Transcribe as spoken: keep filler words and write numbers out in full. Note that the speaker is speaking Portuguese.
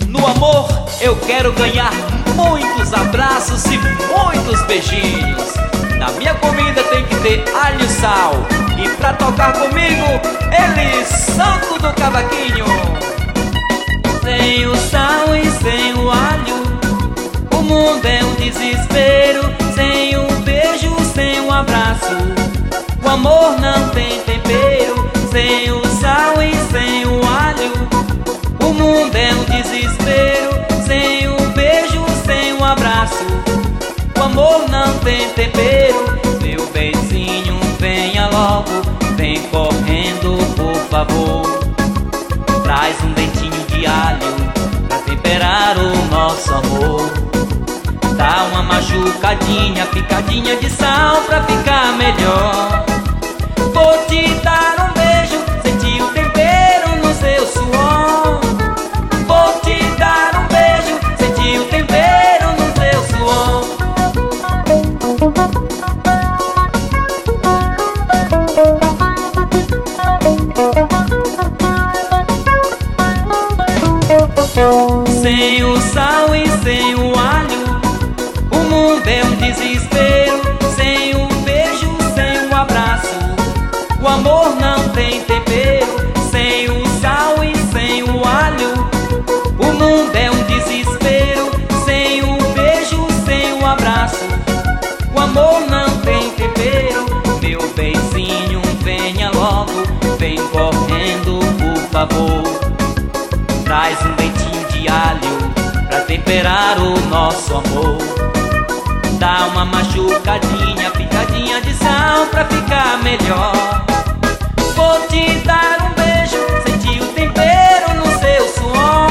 No amor eu quero ganhar muitos abraços e muitos beijinhos. Na minha comida tem que ter alho e sal. E pra tocar comigo, eles são tudo cavaquinho. Sem o sal e sem o alho, o mundo é um desespero. Sem o beijo, sem o abraço, o amor não tem tempero. Sem o sal e sem o alho, o mundo é um desespero. Sem o beijo, sem o abraço, o amor não tem tempero. Meu benzinho, venha logo, vem correndo, por favor. Traz um dentinho de alho pra temperar o nosso amor. Dá uma machucadinha, picadinha de sal pra ficar melhor. Vou te dar um beijo, sentir o tempero no seu suor. Vou te dar um beijo, sentir o tempero no seu suor. Sem o sal e sem o alho, o mundo é um desespero. Sem o beijo, sem o abraço, o amor não tem tempero. Sem o sal e sem o alho, o mundo é um desespero. Sem o beijo, sem o abraço, o amor não tem tempero. Meu benzinho, venha logo, vem correndo, por favor. Traz um dentinho de alho pra temperar o nosso amor. Dá uma machucadinha, picadinha de sal pra ficar melhor. Vou te dar um beijo, sentir o tempero no seu suor.